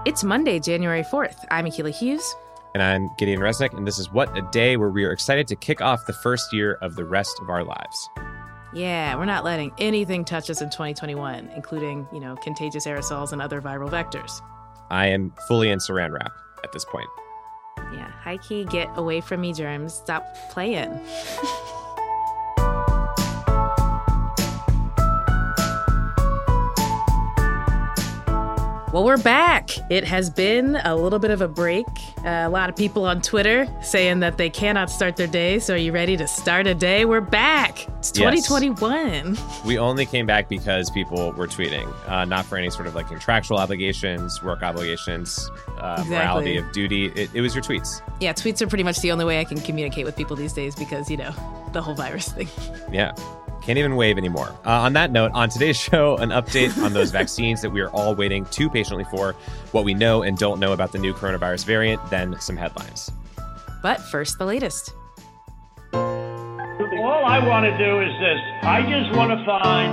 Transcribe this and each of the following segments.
It's Monday, January 4th. I'm Akila Hughes. And I'm Gideon Resnick, and this is What a Day, where we are excited to kick off the first year of the rest of our lives. Yeah, we're not letting anything touch us in 2021, including, contagious aerosols and other viral vectors. I am fully in saran wrap at this point. Yeah, high key, get away from me, germs. Stop playing. Well, we're back. It has been a little bit of a break. A lot of people on Twitter saying that they cannot start their day. So are you ready to start a day? We're back. It's 2021. Yes. We only came back because people were tweeting, not for any sort of contractual obligations, work obligations, morality of duty. It was your tweets. Yeah, tweets are pretty much the only way I can communicate with people these days because, the whole virus thing. Yeah. Can't even wave anymore. On that note, on today's show, an update on those vaccines that we are all waiting too patiently for, what we know and don't know about the new coronavirus variant, then some headlines. But first, the latest. All I want to do is this. I just want to find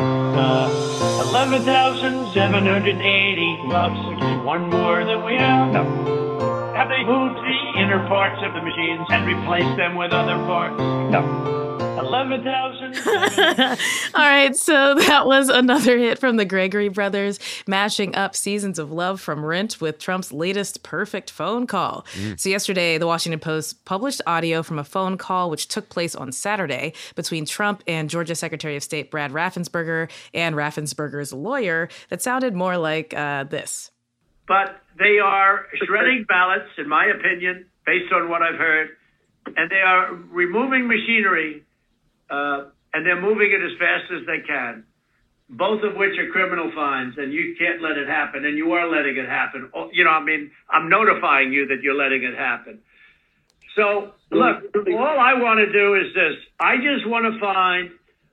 11,780 votes, which is one more than we have. No. Have they moved the inner parts of the machines and replaced them with other parts? No. 11,000. All right, so that was another hit from the Gregory brothers, mashing up Seasons of Love from Rent with Trump's latest perfect phone call. So yesterday, the Washington Post published audio from a phone call which took place on Saturday between Trump and Georgia Secretary of State Brad Raffensperger and Raffensperger's lawyer that sounded more like this. But they are shredding ballots, in my opinion, based on what I've heard, and they are removing machinery. And they're moving it as fast as they can, both of which are criminal fines, and you can't let it happen, and you are letting it happen. I'm notifying you that you're letting it happen. So, look, all I want to do is this. I just want to find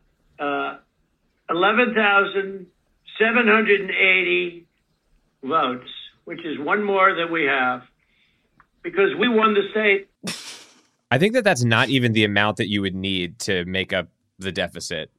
11,780 votes, which is one more than we have, because we won the state. I think that's not even the amount that you would need to make up the deficit.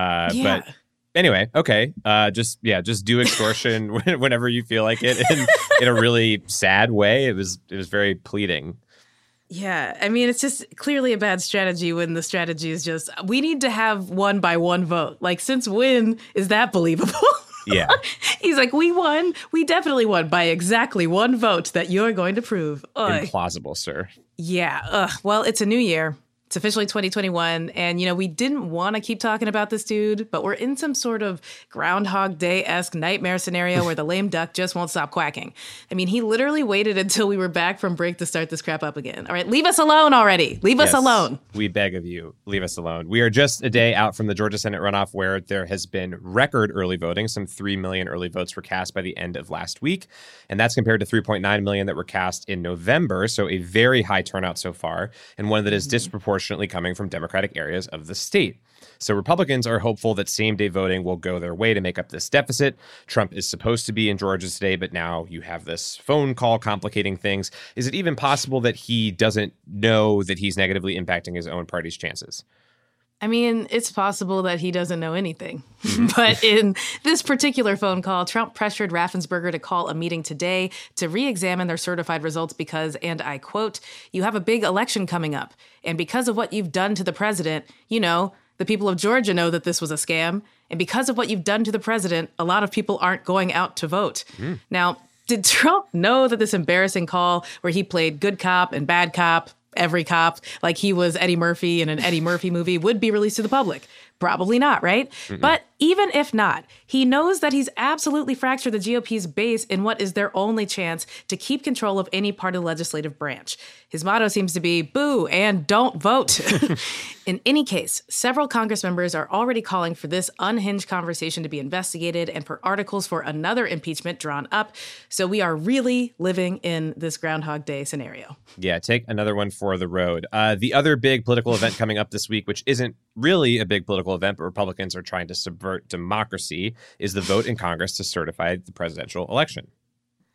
But anyway, okay. Just do extortion whenever you feel like it in a really sad way. It was very pleading. Yeah, I mean, it's just clearly a bad strategy when the strategy is just, we need to have one by one vote. Since when is that believable? Yeah. He's like, we won. We definitely won by exactly one vote that you're going to prove. Implausible, sir. Yeah. Well, it's a new year. It's officially 2021. And, we didn't want to keep talking about this dude, but we're in some sort of Groundhog Day-esque nightmare scenario where the lame duck just won't stop quacking. I mean, he literally waited until we were back from break to start this crap up again. All right, leave us alone already. Leave us alone. We beg of you, leave us alone. We are just a day out from the Georgia Senate runoff where there has been record early voting. Some 3 million early votes were cast by the end of last week. And that's compared to 3.9 million that were cast in November. So a very high turnout so far, and one that is disproportionately coming from Democratic areas of the state. So Republicans are hopeful that same-day voting will go their way to make up this deficit. Trump is supposed to be in Georgia today, but now you have this phone call complicating things. Is it even possible that he doesn't know that he's negatively impacting his own party's chances? I mean, it's possible that he doesn't know anything. But in this particular phone call, Trump pressured Raffensperger to call a meeting today to re-examine their certified results because, and I quote, "You have a big election coming up. And because of what you've done to the president, the people of Georgia know that this was a scam. And because of what you've done to the president, a lot of people aren't going out to vote." Now, did Trump know that this embarrassing call where he played good cop and bad cop, every cop, like he was Eddie Murphy in an Eddie Murphy movie, would be released to the public? Probably not, right? But even if not, he knows that he's absolutely fractured the GOP's base in what is their only chance to keep control of any part of the legislative branch. His motto seems to be boo and don't vote. In any case, several Congress members are already calling for this unhinged conversation to be investigated and for articles for another impeachment drawn up. So we are really living in this Groundhog Day scenario. Yeah, take another one for the road. The other big political event coming up this week, which isn't really a big political event, but Republicans are trying to subvert democracy, is the vote in Congress to certify the presidential election.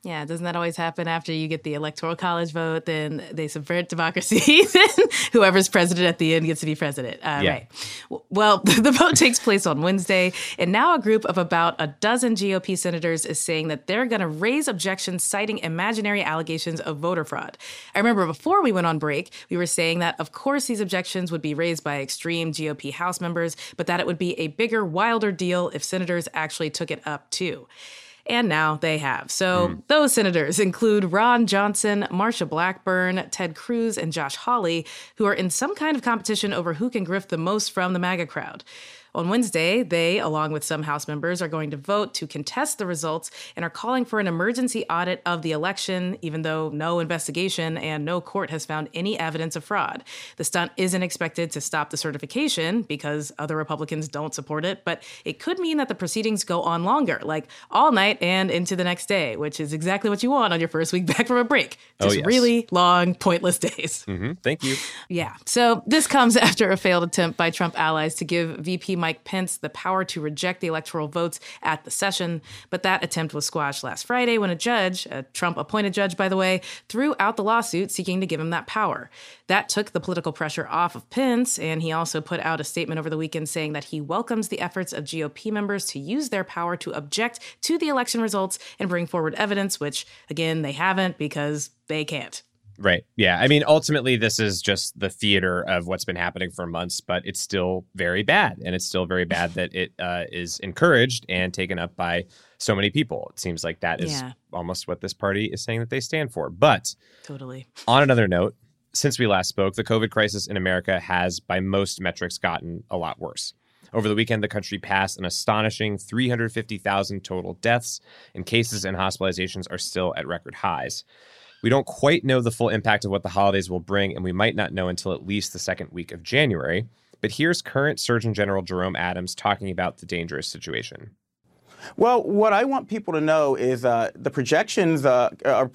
Yeah, doesn't that always happen after you get the Electoral College vote? Then they subvert democracy. Then whoever's president at the end gets to be president. Right. Well, the vote takes place on Wednesday, and now a group of about a dozen GOP senators is saying that they're going to raise objections citing imaginary allegations of voter fraud. I remember before we went on break, we were saying that, of course, these objections would be raised by extreme GOP House members, but that it would be a bigger, wilder deal if senators actually took it up, too. And now they have. So those senators include Ron Johnson, Marsha Blackburn, Ted Cruz, and Josh Hawley, who are in some kind of competition over who can grift the most from the MAGA crowd. On Wednesday, they, along with some House members, are going to vote to contest the results and are calling for an emergency audit of the election, even though no investigation and no court has found any evidence of fraud. The stunt isn't expected to stop the certification because other Republicans don't support it, but it could mean that the proceedings go on longer, like all night and into the next day, which is exactly what you want on your first week back from a break. Just really long, pointless days. Thank you. Yeah. So this comes after a failed attempt by Trump allies to give VP Mike Pence the power to reject the electoral votes at the session. But that attempt was squashed last Friday when a judge, a Trump-appointed judge, by the way, threw out the lawsuit seeking to give him that power. That took the political pressure off of Pence, and he also put out a statement over the weekend saying that he welcomes the efforts of GOP members to use their power to object to the election results and bring forward evidence, which, again, they haven't because they can't. Right. Yeah. I mean, ultimately, this is just the theater of what's been happening for months, but it's still very bad. And it's still very bad that it is encouraged and taken up by so many people. It seems like that is almost what this party is saying that they stand for. But totally. On another note, since we last spoke, the COVID crisis in America has, by most metrics, gotten a lot worse. Over the weekend, the country passed an astonishing 350,000 total deaths, and cases and hospitalizations are still at record highs. We don't quite know the full impact of what the holidays will bring, and we might not know until at least the second week of January. But here's current Surgeon General Jerome Adams talking about the dangerous situation. Well, what I want people to know is the projections are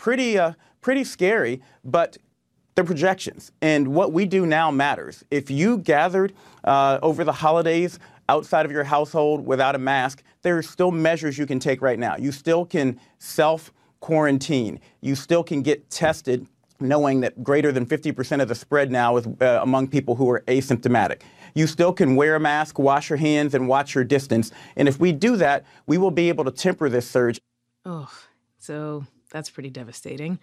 pretty scary, but they're projections. And what we do now matters. If you gathered over the holidays outside of your household without a mask, there are still measures you can take right now. You still can self-quarantine. You still can get tested, knowing that greater than 50% of the spread now is among people who are asymptomatic. You still can wear a mask, wash your hands, and watch your distance. And if we do that, we will be able to temper this surge. Oh, so that's pretty devastating.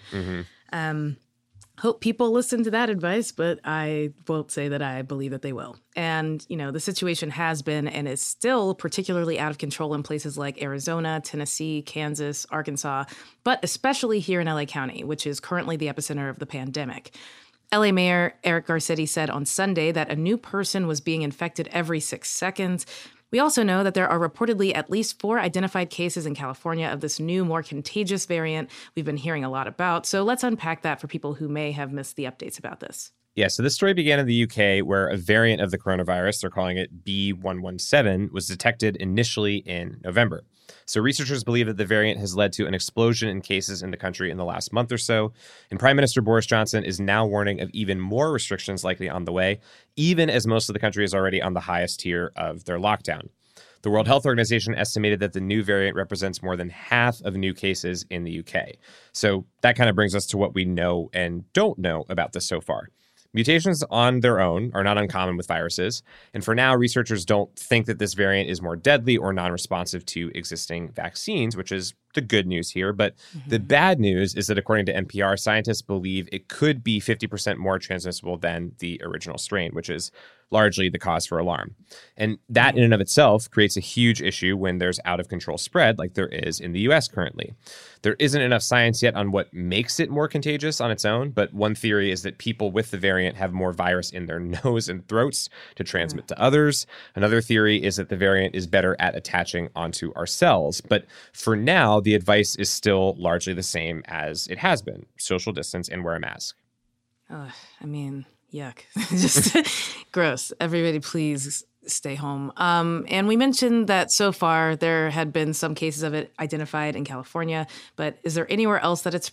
Hope people listen to that advice, but I won't say that I believe that they will. And, you know, the situation has been and is still particularly out of control in places like Arizona, Tennessee, Kansas, Arkansas, but especially here in LA County, which is currently the epicenter of the pandemic. LA Mayor Eric Garcetti said on Sunday that a new person was being infected every 6 seconds. We also know that there are reportedly at least 4 identified cases in California of this new, more contagious variant we've been hearing a lot about. So let's unpack that for people who may have missed the updates about this. Yeah, so this story began in the UK where a variant of the coronavirus, they're calling it B.1.1.7, was detected initially in November. So researchers believe that the variant has led to an explosion in cases in the country in the last month or so. And Prime Minister Boris Johnson is now warning of even more restrictions likely on the way, even as most of the country is already on the highest tier of their lockdown. The World Health Organization estimated that the new variant represents more than half of new cases in the UK. So that kind of brings us to what we know and don't know about this so far. Mutations on their own are not uncommon with viruses, and for now, researchers don't think that this variant is more deadly or non-responsive to existing vaccines, which is the good news here. But the bad news is that according to NPR, scientists believe it could be 50% more transmissible than the original strain, which is largely the cause for alarm. And that in and of itself creates a huge issue when there's out-of-control spread like there is in the U.S. currently. There isn't enough science yet on what makes it more contagious on its own, but one theory is that people with the variant have more virus in their nose and throats to transmit to others. Another theory is that the variant is better at attaching onto our cells. But for now, the advice is still largely the same as it has been: social distance and wear a mask. I mean, yuck. Just gross. Everybody, please stay home. And we mentioned that so far there had been some cases of it identified in California, but is there anywhere else that it's spread?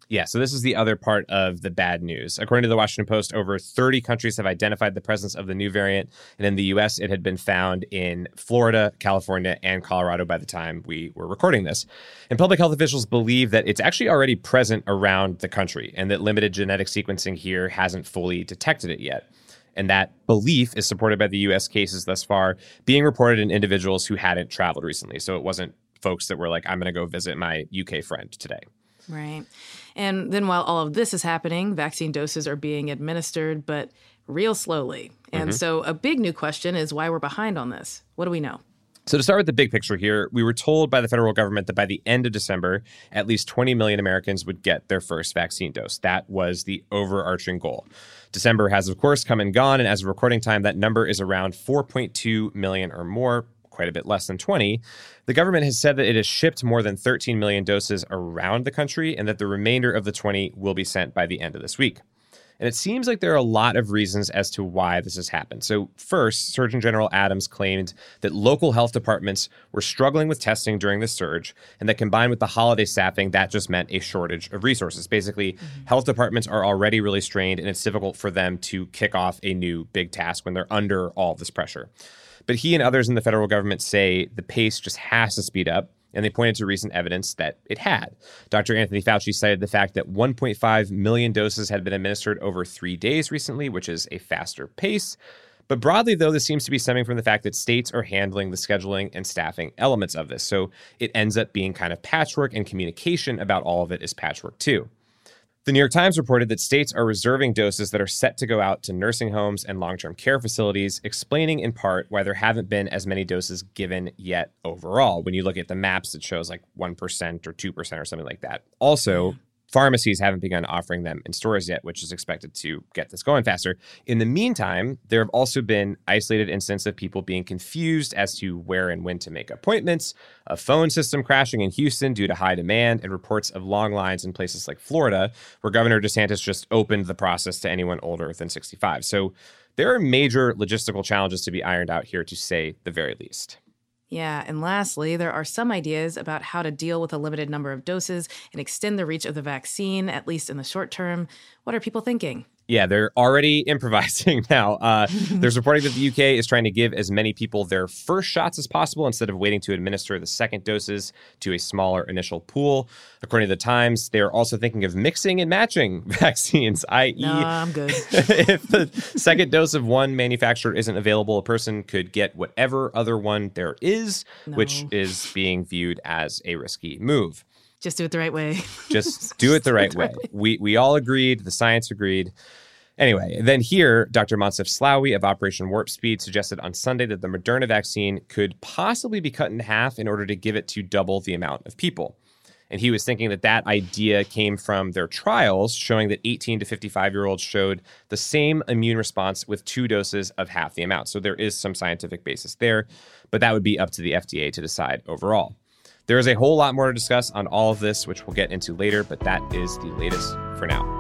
Yeah, so this is the other part of the bad news. According to the Washington Post, over 30 countries have identified the presence of the new variant. And in the U.S., it had been found in Florida, California, and Colorado by the time we were recording this. And public health officials believe that it's actually already present around the country and that limited genetic sequencing here hasn't fully detected it yet. And that belief is supported by the U.S. cases thus far being reported in individuals who hadn't traveled recently. So it wasn't folks that were like, I'm going to go visit my UK friend today. Right. And then while all of this is happening, vaccine doses are being administered, but real slowly. And so a big new question is why we're behind on this. What do we know? So to start with the big picture here, we were told by the federal government that by the end of December, at least 20 million Americans would get their first vaccine dose. That was the overarching goal. December has, of course, come and gone. And as of recording time, that number is around 4.2 million or more, quite a bit less than 20. The government has said that it has shipped more than 13 million doses around the country and that the remainder of the 20 will be sent by the end of this week. And it seems like there are a lot of reasons as to why this has happened. So first, Surgeon General Adams claimed that local health departments were struggling with testing during the surge, and that combined with the holiday staffing, that just meant a shortage of resources. Basically, health departments are already really strained, and it's difficult for them to kick off a new big task when they're under all this pressure. But he and others in the federal government say the pace just has to speed up, and they pointed to recent evidence that it had. Dr. Anthony Fauci cited the fact that 1.5 million doses had been administered over 3 days recently, which is a faster pace. But broadly, though, this seems to be stemming from the fact that states are handling the scheduling and staffing elements of this. So it ends up being kind of patchwork, and communication about all of it is patchwork too. The New York Times reported that states are reserving doses that are set to go out to nursing homes and long-term care facilities, explaining in part why there haven't been as many doses given yet overall. When you look at the maps, it shows like 1% or 2% or something like that. Also, pharmacies haven't begun offering them in stores yet, which is expected to get this going faster. In the meantime, there have also been isolated instances of people being confused as to where and when to make appointments, a phone system crashing in Houston due to high demand, and reports of long lines in places like Florida, where Governor DeSantis just opened the process to anyone older than 65. So there are major logistical challenges to be ironed out here, to say the very least. Yeah, and lastly, there are some ideas about how to deal with a limited number of doses and extend the reach of the vaccine, at least in the short term. What are people thinking? Yeah, they're already improvising now. There's reporting that the UK is trying to give as many people their first shots as possible instead of waiting to administer the second doses to a smaller initial pool. According to the Times, they're also thinking of mixing and matching vaccines, i.e., No, I'm good. if the second dose of one manufacturer isn't available, a person could get whatever other one there is, which is being viewed as a risky move. Just do it the right way. Just do it the right way. We all agreed. The science agreed. Anyway, then here, Dr. Moncef Slaoui of Operation Warp Speed suggested on Sunday that the Moderna vaccine could possibly be cut in half in order to give it to double the amount of people. And he was thinking that that idea came from their trials showing that 18 to 55-year-olds showed the same immune response with 2 doses of half the amount. So there is some scientific basis there, but that would be up to the FDA to decide overall. There is a whole lot more to discuss on all of this, which we'll get into later, but that is the latest for now.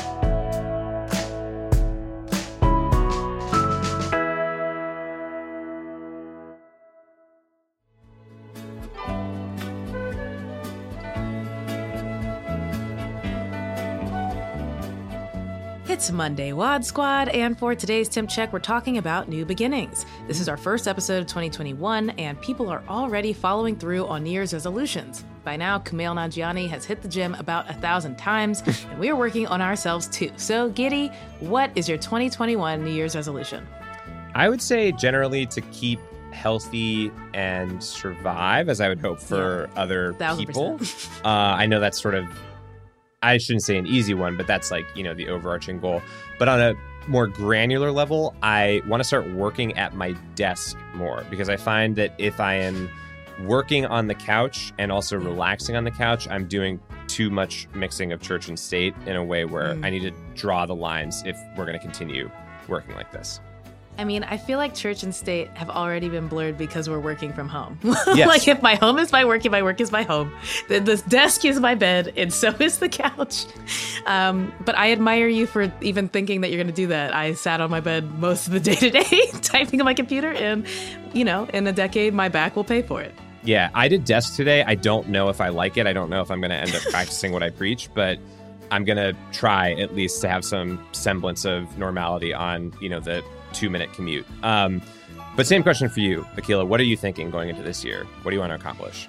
It's Monday, WAD Squad, and for today's Temp Check, we're talking about new beginnings. This is our first episode of 2021, and people are already following through on New Year's resolutions. By now, Kumail Nanjiani has hit the gym about 1,000 times, and we are working on ourselves too. So, Giddy, what is your 2021 New Year's resolution? I would say generally to keep healthy and survive, as I would hope for other 1,000%. people. I know that's sort of, I shouldn't say an easy one, but that's like, you know, the overarching goal. But on a more granular level, I want to start working at my desk more, because I find that if I am working on the couch and also relaxing on the couch, I'm doing too much mixing of church and state in a way where I need to draw the lines if we're going to continue working like this. I mean, I feel like church and state have already been blurred because we're working from home. Yes. Like, if my home is my work and my work is my home, then this desk is my bed and so is the couch. But I admire you for even thinking that you're going to do that. I sat on my bed most of the day today typing on my computer, and, you know, in a decade, my back will pay for it. Yeah, I did desk today. I don't know if I like it. I don't know if I'm going to end up practicing what I preach, but I'm going to try at least to have some semblance of normality on, the 2-minute commute. But same question for you, Akilah. What are you thinking going into this year? What do you want to accomplish?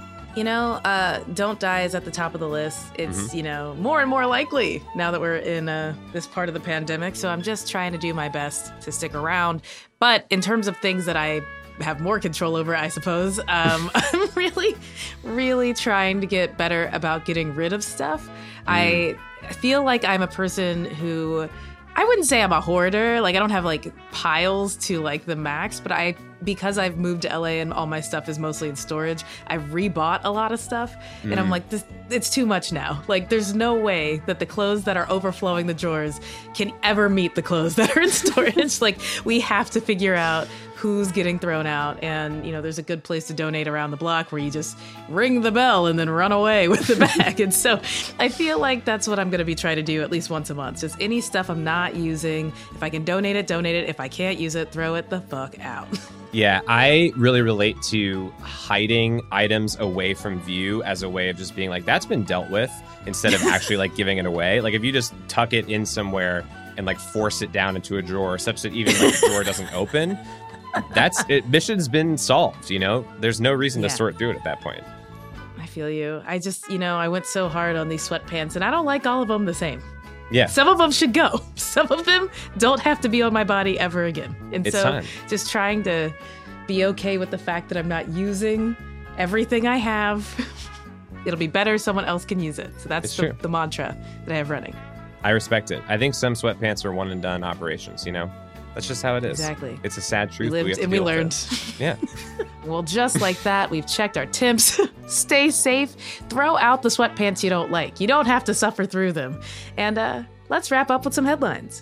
Don't die is at the top of the list. It's, more and more likely now that we're in this part of the pandemic. So I'm just trying to do my best to stick around. But in terms of things that I have more control over, I suppose, I'm really, really trying to get better about getting rid of stuff. I feel like I'm a person who, I wouldn't say I'm a hoarder. Like, I don't have piles to the max, but because I've moved to LA and all my stuff is mostly in storage, I've rebought a lot of stuff. And I'm like, it's too much now. There's no way that the clothes that are overflowing the drawers can ever meet the clothes that are in storage. We have to figure out who's getting thrown out. And, there's a good place to donate around the block where you just ring the bell and then run away with the bag. And so I feel like that's what I'm going to be trying to do at least once a month. Just any stuff I'm not using. If I can donate it, donate it. If I can't use it, throw it the fuck out. Yeah, I really relate to hiding items away from view as a way of just being that's been dealt with, instead of actually giving it away. If you just tuck it in somewhere and force it down into a drawer such that even the drawer doesn't open, that's it. Mission's been solved. There's no reason to sort through it at that point. I feel you. I just, I went so hard on these sweatpants and I don't like all of them the same. Yeah. Some of them should go. Some of them don't have to be on my body ever again. And it's so time. Just trying to be okay with the fact that I'm not using everything I have. It'll be better. Someone else can use it. So that's the mantra that I have running. I respect it. I think some sweatpants are one and done operations, That's just how it is. Exactly. It's a sad truth. We lived and we learned. Yeah. Well, just like that, we've checked our temps. Stay safe. Throw out the sweatpants you don't like. You don't have to suffer through them. And let's wrap up with some headlines.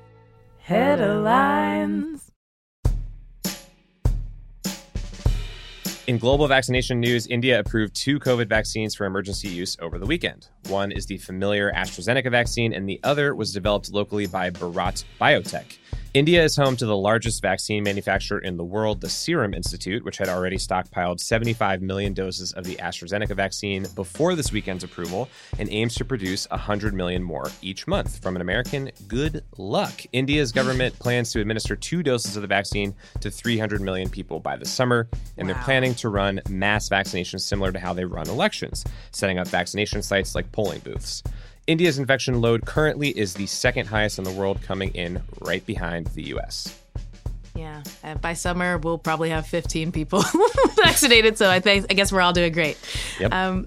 Headlines. In global vaccination news, India approved 2 COVID vaccines for emergency use over the weekend. One is the familiar AstraZeneca vaccine, and the other was developed locally by Bharat Biotech. India is home to the largest vaccine manufacturer in the world, the Serum Institute, which had already stockpiled 75 million doses of the AstraZeneca vaccine before this weekend's approval and aims to produce 100 million more each month. From an American, good luck. India's government plans to administer 2 doses of the vaccine to 300 million people by the summer, and they're planning to run mass vaccinations similar to how they run elections, setting up vaccination sites like polling booths. India's infection load currently is the second highest in the world, coming in right behind the U.S. Yeah. By summer, we'll probably have 15 people vaccinated, so I guess we're all doing great. Yep.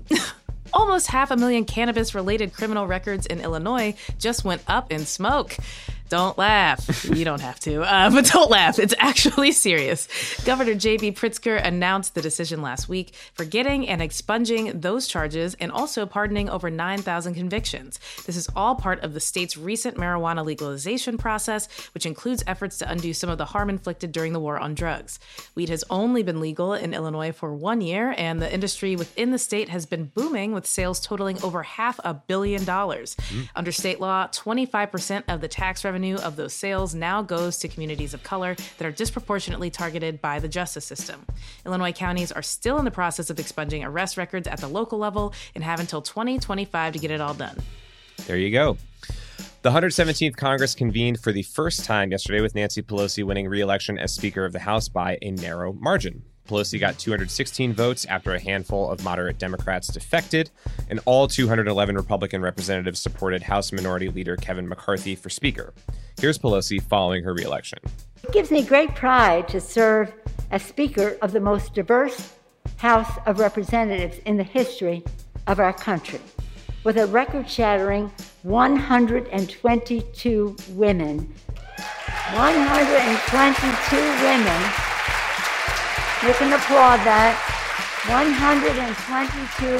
Almost 500,000 cannabis-related criminal records in Illinois just went up in smoke. Don't laugh. You don't have to, but don't laugh. It's actually serious. Governor J.B. Pritzker announced the decision last week, forgetting and expunging those charges and also pardoning over 9,000 convictions. This is all part of the state's recent marijuana legalization process, which includes efforts to undo some of the harm inflicted during the war on drugs. Weed has only been legal in Illinois for 1 year, and the industry within the state has been booming, with sales totaling over $500 million. Under state law, 25% of the tax revenue of those sales now goes to communities of color that are disproportionately targeted by the justice system. Illinois counties are still in the process of expunging arrest records at the local level and have until 2025 to get it all done. There you go. The 117th Congress convened for the first time yesterday, with Nancy Pelosi winning re-election as Speaker of the House by a narrow margin. Pelosi got 216 votes after a handful of moderate Democrats defected, and all 211 Republican representatives supported House Minority Leader Kevin McCarthy for Speaker. Here's Pelosi following her re-election. It gives me great pride to serve as Speaker of the most diverse House of Representatives in the history of our country, with a record-shattering 122 women. 122 women. You can applaud that. 122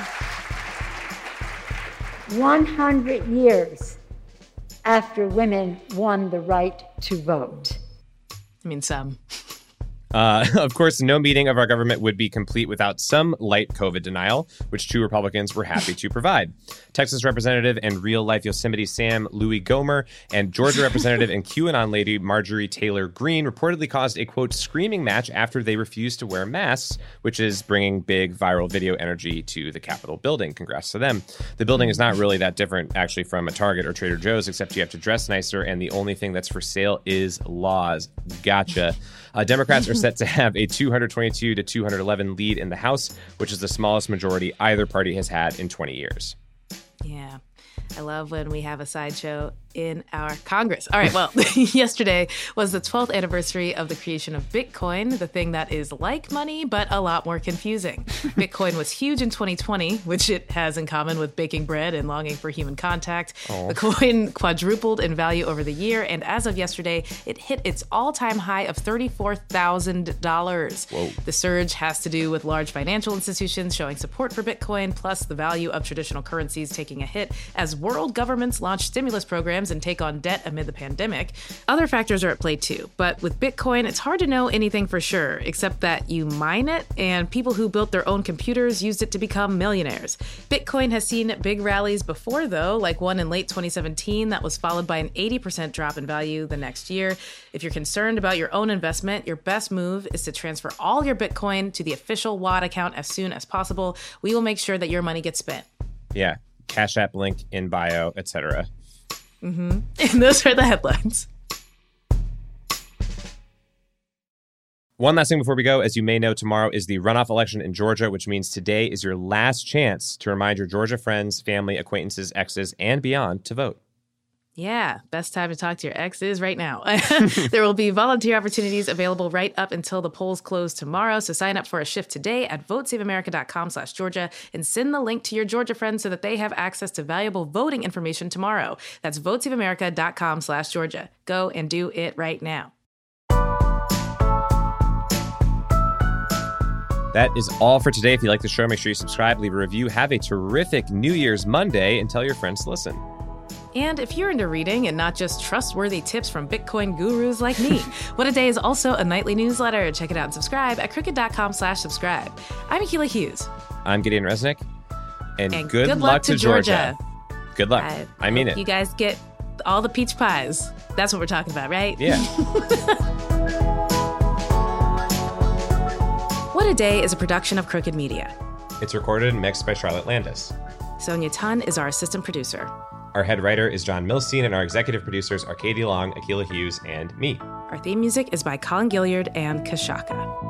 women. 100 years after women won the right to vote. I mean, some. Of course, no meeting of our government would be complete without some light COVID denial, which two Republicans were happy to provide. Texas Representative and real-life Yosemite Sam Louis Gohmert and Georgia Representative and QAnon lady Marjorie Taylor Greene reportedly caused a, quote, screaming match after they refused to wear masks, which is bringing big viral video energy to the Capitol building. Congrats to them. The building is not really that different, actually, from a Target or Trader Joe's, except you have to dress nicer, and the only thing that's for sale is laws. Gotcha. Democrats are set to have a 222 to 211 lead in the House, which is the smallest majority either party has had in 20 years. Yeah. I love when we have a sideshow in our Congress. All right, well, yesterday was the 12th anniversary of the creation of Bitcoin, the thing that is like money, but a lot more confusing. Bitcoin was huge in 2020, which it has in common with baking bread and longing for human contact. The coin quadrupled in value over the year, and as of yesterday, it hit its all-time high of $34,000. The surge has to do with large financial institutions showing support for Bitcoin, plus the value of traditional currencies taking a hit as world governments launch stimulus programs and take on debt amid the pandemic. Other factors are at play too, but with Bitcoin, it's hard to know anything for sure, except that you mine it, and people who built their own computers used it to become millionaires. Bitcoin has seen big rallies before, though, like one in late 2017 that was followed by an 80% drop in value the next year. If you're concerned about your own investment, your best move is to transfer all your Bitcoin to the official Watt account as soon as possible. We will make sure that your money gets spent. Yeah. Cash App link in bio, etc. And those are the headlines. One last thing before we go. As you may know, tomorrow is the runoff election in Georgia, which means today is your last chance to remind your Georgia friends, family, acquaintances, exes, and beyond to vote. Yeah, best time to talk to your ex is right now. There will be volunteer opportunities available right up until the polls close tomorrow. So sign up for a shift today at votesaveamerica.com/Georgia and send the link to your Georgia friends so that they have access to valuable voting information tomorrow. That's votesaveamerica.com/Georgia. Go and do it right now. That is all for today. If you like the show, make sure you subscribe, leave a review, have a terrific New Year's Monday, and tell your friends to listen. And if you're into reading and not just trustworthy tips from Bitcoin gurus like me, What a Day is also a nightly newsletter. Check it out and subscribe at crooked.com/subscribe. I'm Akilah Hughes. I'm Gideon Resnick. And good luck to Georgia. Good luck. I mean it. You guys get all the peach pies. That's what we're talking about, right? Yeah. What a Day is a production of Crooked Media. It's recorded and mixed by Charlotte Landis. Sonia Tun is our assistant producer. Our head writer is John Milstein, and our executive producers are Katie Long, Akilah Hughes, and me. Our theme music is by Colin Gilliard and Kashaka.